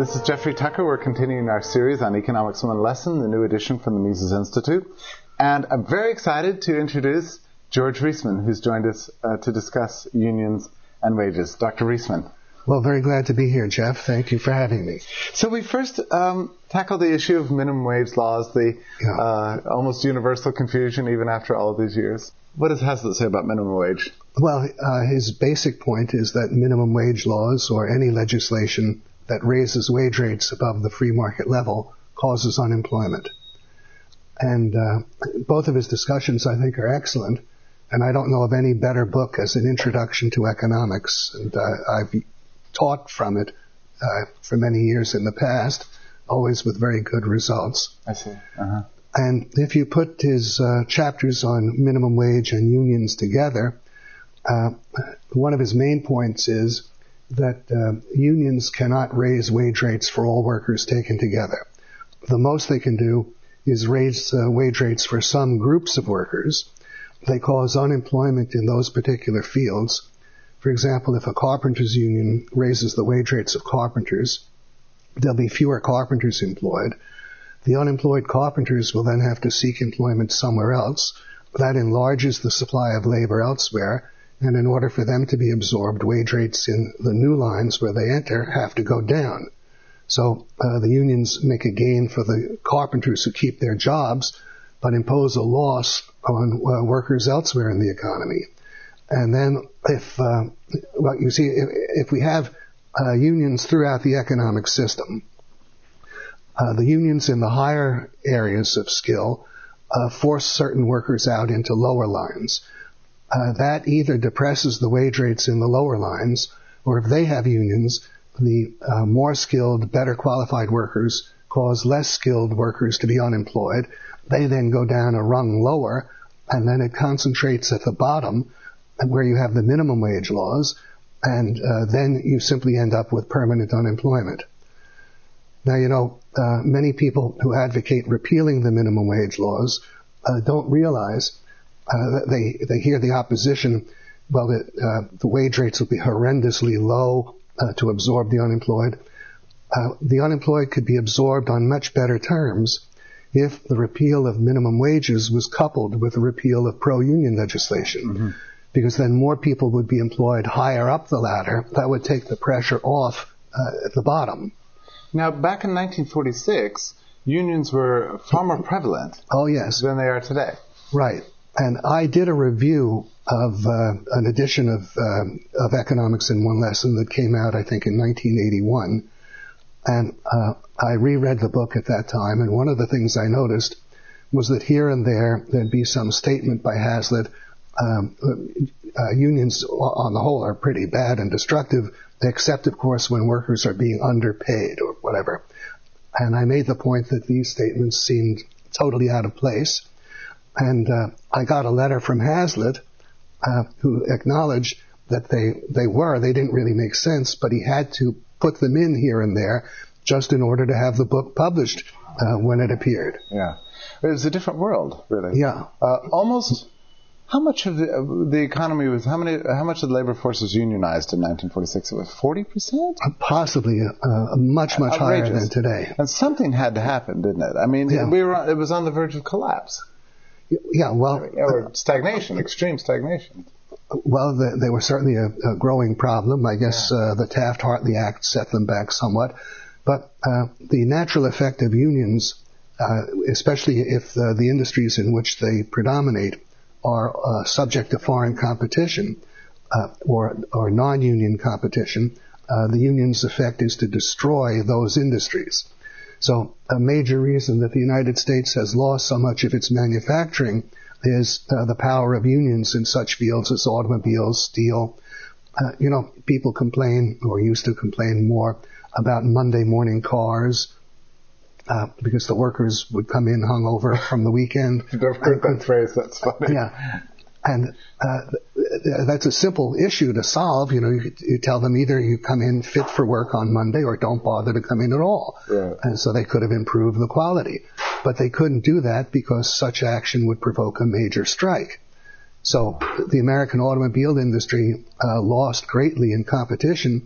This is Jeffrey Tucker. We're continuing our series on Economics One Lesson, the new edition from the Mises Institute. And I'm very excited to introduce George Reisman, who's joined us to discuss unions and wages. Dr. Reisman. Well, very glad to be here, Jeff. Thank you for having me. So we first tackled the issue of minimum wage laws, the almost universal confusion even after all of these years. What does Hazlitt say about minimum wage? Well, his basic point is that minimum wage laws or any legislation that raises wage rates above the free market level causes unemployment. And both of his discussions, I think, are excellent. And I don't know of any better book as an introduction to economics. And I've taught from it for many years in the past, always with very good results. I see. Uh-huh. And if you put his chapters on minimum wage and unions together, one of his main points is that unions cannot raise wage rates for all workers taken together. The most they can do is raise wage rates for some groups of workers. They cause unemployment in those particular fields. For example, if a carpenters union raises the wage rates of carpenters, there'll be fewer carpenters employed. The unemployed carpenters will then have to seek employment somewhere else. That enlarges the supply of labor elsewhere, and in order for them to be absorbed, wage rates in the new lines where they enter have to go down. So the unions make a gain for the carpenters who keep their jobs, but impose a loss on workers elsewhere in the economy. And then if we have unions throughout the economic system, the unions in the higher areas of skill force certain workers out into lower lines. That either depresses the wage rates in the lower lines, or if they have unions, the more skilled, better qualified workers cause less skilled workers to be unemployed. They then go down a rung lower, and then it concentrates at the bottom where you have the minimum wage laws, and then you simply end up with permanent unemployment. Now, many people who advocate repealing the minimum wage laws don't realize that they hear the opposition, well, the wage rates will be horrendously low to absorb the unemployed. The unemployed could be absorbed on much better terms if the repeal of minimum wages was coupled with the repeal of pro-union legislation. Mm-hmm. Because then more people would be employed higher up the ladder. That would take the pressure off at the bottom. Now, back in 1946, unions were far more prevalent than they are today. Right. And I did a review of an edition of Economics in One Lesson that came out, I think, in 1981. And I reread the book at that time, and one of the things I noticed was that here and there'd be some statement by Hazlitt, unions on the whole are pretty bad and destructive, except, of course, when workers are being underpaid or whatever. And I made the point that these statements seemed totally out of place. And I got a letter from Hazlitt who acknowledged that they didn't really make sense, but he had to put them in here and there just in order to have the book published when it appeared. Yeah. It was a different world, really. Yeah. Almost, how much of the economy was, how much of the labor force was unionized in 1946? It was 40%? Possibly much higher than today. And something had to happen, didn't it? I mean, it was on the verge of collapse. Yeah, well... Or stagnation, extreme stagnation. Well, they were certainly a growing problem. I guess the Taft-Hartley Act set them back somewhat. But the natural effect of unions, especially if the industries in which they predominate are subject to foreign competition or non-union competition, the union's effect is to destroy those industries. So a major reason that the United States has lost so much of its manufacturing is the power of unions in such fields as automobiles, steel. People complain, or used to complain more, about Monday morning cars because the workers would come in hungover from the weekend. I've heard that phrase. That's funny. Yeah. And that's a simple issue to solve. You tell them either you come in fit for work on Monday or don't bother to come in at all. Yeah. And so they could have improved the quality. But they couldn't do that because such action would provoke a major strike. So the American automobile industry lost greatly in competition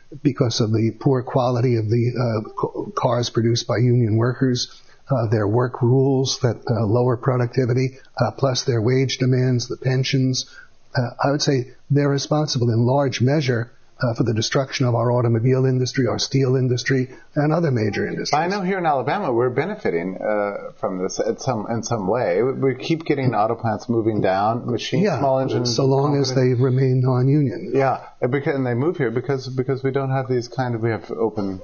because of the poor quality of the cars produced by union workers, their work rules that lower productivity, plus their wage demands, the pensions. I would say they're responsible in large measure for the destruction of our automobile industry, our steel industry, and other major industries. I know here in Alabama we're benefiting from this in some way. We keep getting auto plants moving down, small engines. So long as they remain non-union. Yeah, and they move here because we don't have these we have open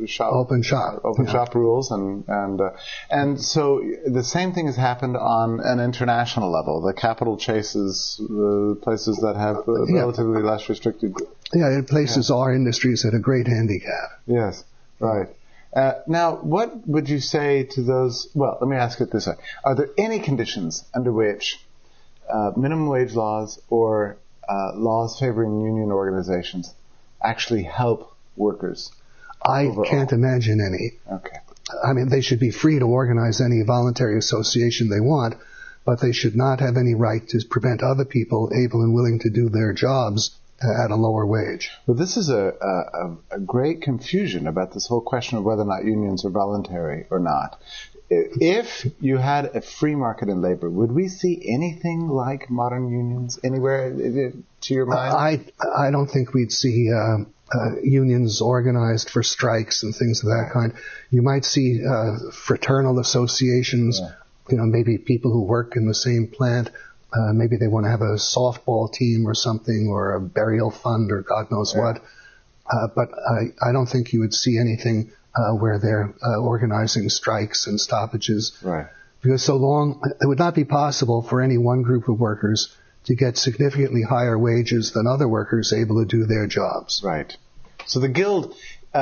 shop rules, and so the same thing has happened on an international level. The capital chases places that have relatively less restricted. Yeah, it places our industries at a great handicap. Yes, right. Now, what would you say to those? Well, let me ask it this way: are there any conditions under which minimum wage laws or laws favoring union organizations actually help workers? I can't imagine any. Okay. I mean, they should be free to organize any voluntary association they want, but they should not have any right to prevent other people able and willing to do their jobs at a lower wage. Well, this is a great confusion about this whole question of whether or not unions are voluntary or not. If you had a free market in labor, would we see anything like modern unions anywhere, to your mind? I don't think we'd see unions organized for strikes and things of that kind. You might see fraternal associations, maybe people who work in the same plant. Maybe they want to have a softball team or something, or a burial fund, or God knows what. But I don't think you would see anything where they're organizing strikes and stoppages. Right. Because it would not be possible for any one group of workers to get significantly higher wages than other workers able to do their jobs. Right. So the guild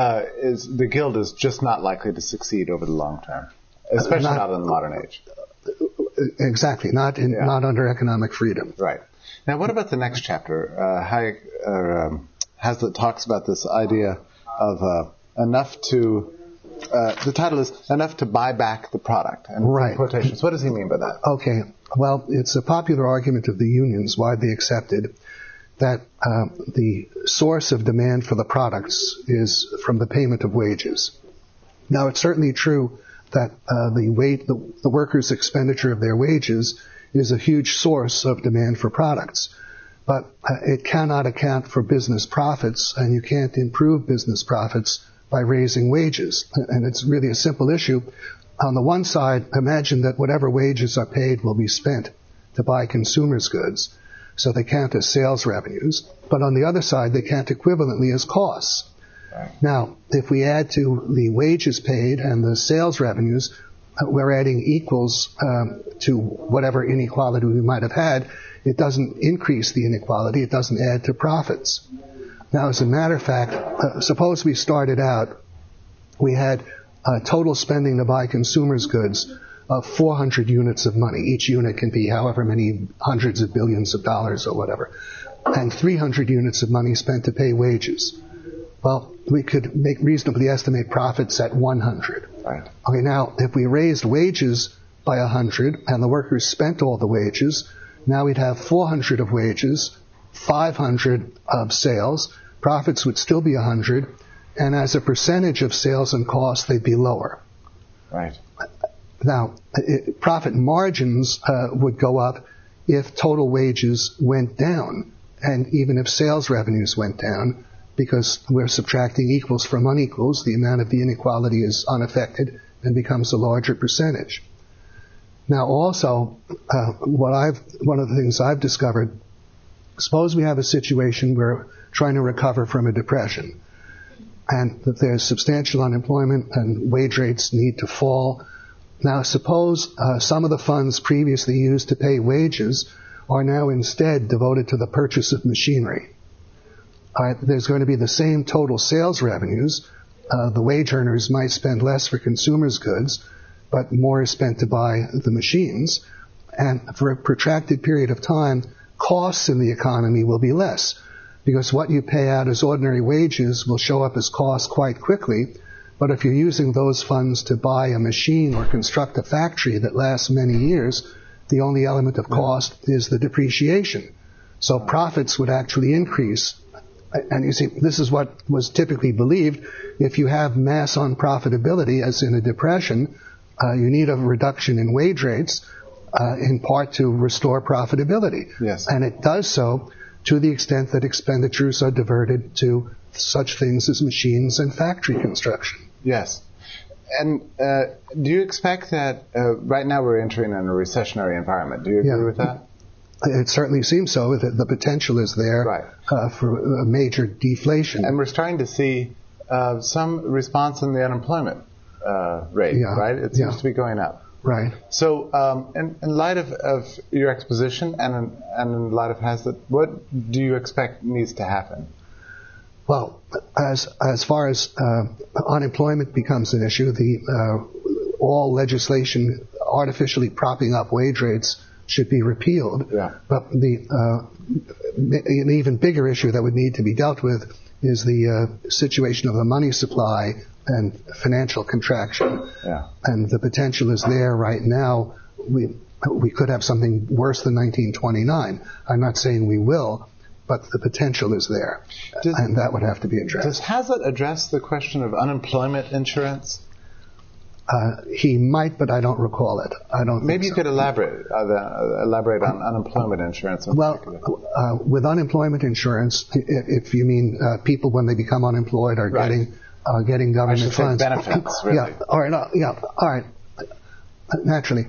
is just not likely to succeed over the long term, especially not in the modern age. Exactly. Not under economic freedom. Right. Now, what about the next chapter? Hazlitt talks about this idea of enough to. The title is "Enough to Buy Back the Product." And right. Quotations. What does he mean by that? Okay. Well, it's a popular argument of the unions, widely accepted, that the source of demand for the products is from the payment of wages. Now, it's certainly true that the workers' expenditure of their wages is a huge source of demand for products. But it cannot account for business profits, and you can't improve business profits by raising wages. And it's really a simple issue. On the one side, imagine that whatever wages are paid will be spent to buy consumers' goods, so they count as sales revenues. But on the other side, they count equivalently as costs. Now, if we add to the wages paid and the sales revenues, we're adding equals to whatever inequality we might have had. It doesn't increase the inequality. It doesn't add to profits. Now, as a matter of fact, suppose we started out, we had total spending to buy consumers' goods of 400 units of money. Each unit can be however many hundreds of billions of dollars or whatever. And 300 units of money spent to pay wages. Well, we could reasonably estimate profits at 100. Right. Okay, now, if we raised wages by 100 and the workers spent all the wages, now we'd have 400 of wages, 500 of sales. Profits would still be 100, and as a percentage of sales and costs, they'd be lower. Right. Now, profit margins would go up if total wages went down, and even if sales revenues went down, because we're subtracting equals from unequals, the amount of the inequality is unaffected and becomes a larger percentage. Now, also, one of the things I've discovered, suppose we have a situation where we're trying to recover from a depression, and that there's substantial unemployment and wage rates need to fall. Now, suppose some of the funds previously used to pay wages are now instead devoted to the purchase of machinery. There's going to be the same total sales revenues. The wage earners might spend less for consumers' goods, but more is spent to buy the machines. And for a protracted period of time, costs in the economy will be less, because what you pay out as ordinary wages will show up as costs quite quickly. But if you're using those funds to buy a machine or construct a factory that lasts many years, the only element of cost is the depreciation. So profits would actually increase And you see, this is what was typically believed. If you have mass unprofitability, as in a depression, you need a reduction in wage rates, in part to restore profitability. Yes. And it does so to the extent that expenditures are diverted to such things as machines and factory construction. Yes. And do you expect that right now we're entering in a recessionary environment? Do you agree with that? It certainly seems so. That the potential is there, right, for a major deflation. And we're starting to see some response in the unemployment rate, right? It seems to be going up. Right. So in light of your exposition and in light of Hazlitt, what do you expect needs to happen? Well, as far as unemployment becomes an issue, all legislation artificially propping up wage rates should be repealed. Yeah. But an even bigger issue that would need to be dealt with is the situation of the money supply and financial contraction. Yeah. And the potential is there right now. We could have something worse than 1929. I'm not saying we will, but the potential is there, and that would have to be addressed. Does Hazlitt address the question of unemployment insurance? He might, but I don't recall it. I don't. Maybe think you could elaborate on unemployment insurance. With unemployment insurance, if you mean people when they become unemployed are getting government funds, benefits. Really. Yeah. All right. All right. Naturally.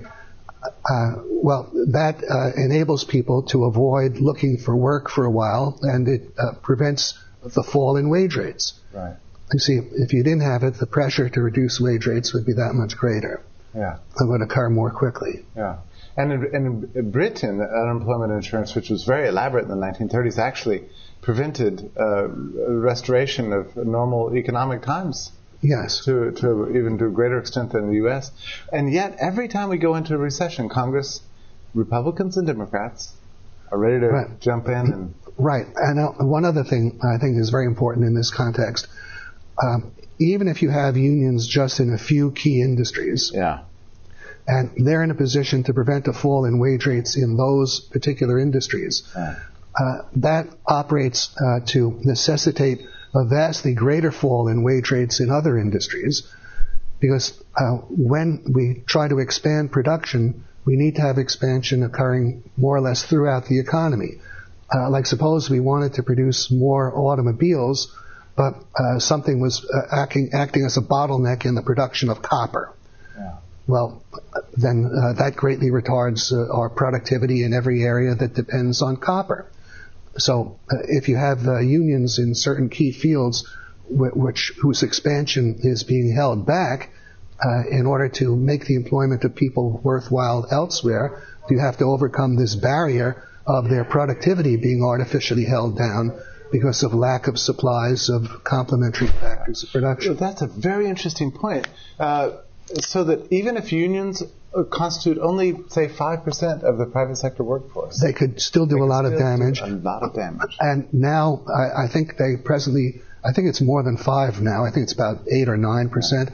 That enables people to avoid looking for work for a while, and it prevents the fall in wage rates. Right. You see, if you didn't have it, the pressure to reduce wage rates would be that much greater. Yeah. It would occur more quickly. Yeah. And in Britain, unemployment insurance, which was very elaborate in the 1930s, actually prevented restoration of normal economic times. Yes. To even to a greater extent than the U.S. And yet, every time we go into a recession, Congress, Republicans and Democrats, are ready to jump in. And right. And one other thing I think is very important in this context, even if you have unions just in a few key industries, and they're in a position to prevent a fall in wage rates in those particular industries, that operates to necessitate a vastly greater fall in wage rates in other industries, because when we try to expand production, we need to have expansion occurring more or less throughout the economy. Like suppose we wanted to produce more automobiles, but something was acting as a bottleneck in the production of copper. Yeah. Well, then that greatly retards our productivity in every area that depends on copper. So if you have unions in certain key fields whose expansion is being held back, in order to make the employment of people worthwhile elsewhere, you have to overcome this barrier of their productivity being artificially held down because of lack of supplies of complementary factors of production. Well, that's a very interesting point. So that even if unions constitute only, say, 5% of the private sector workforce, they could still do a lot of damage. A lot of damage. And now, I think it's more than 5 now. I think it's about 8 or 9%.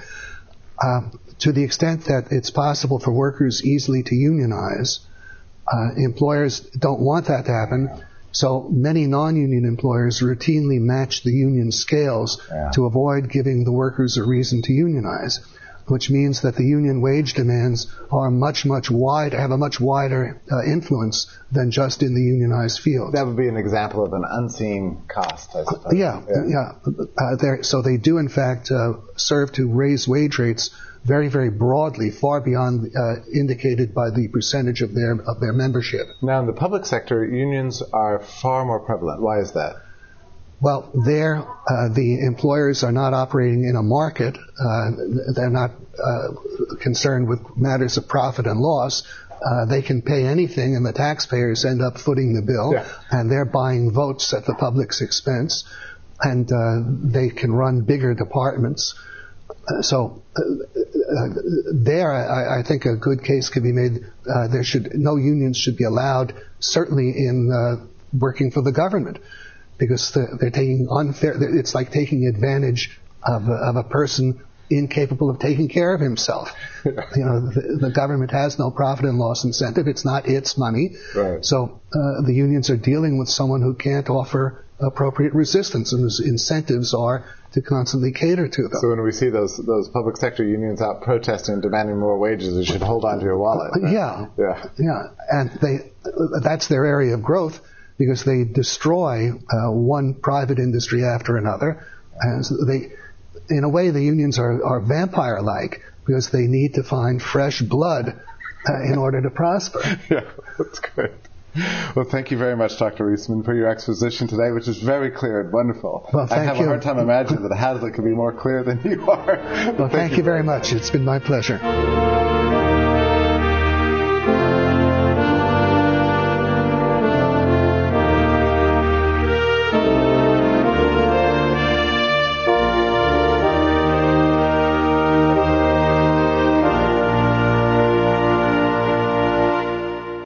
To the extent that it's possible for workers easily to unionize, employers don't want that to happen. So many non-union employers routinely match the union scales to avoid giving the workers a reason to unionize, which means that the union wage demands are have a much wider influence than just in the unionized field. That would be an example of an unseen cost, I suppose. So they do, in fact, serve to raise wage rates very, very broadly, far beyond indicated by the percentage of their membership. Now, in the public sector, unions are far more prevalent. Why is that? Well, there, the employers are not operating in a market. They're not concerned with matters of profit and loss. They can pay anything, and the taxpayers end up footing the bill, and they're buying votes at the public's expense, and they can run bigger departments. So there, I think a good case could be made. No unions should be allowed, certainly in working for the government, because they're taking it's like taking advantage of a person incapable of taking care of himself. The government has no profit and loss incentive. It's not its money. Right. So the unions are dealing with someone who can't offer appropriate resistance, and those incentives are to constantly cater to them. So when we see those public sector unions out protesting and demanding more wages, you should hold on to your wallet. Right? Yeah. And that's their area of growth, because they destroy one private industry after another. And so in a way, the unions are vampire-like, because they need to find fresh blood in order to prosper. Yeah, that's great. Well, thank you very much, Dr. Reisman, for your exposition today, which is very clear and wonderful. Well, I have a hard time imagining that Hazlitt could be more clear than you are. Well, thank you very much. It's been my pleasure.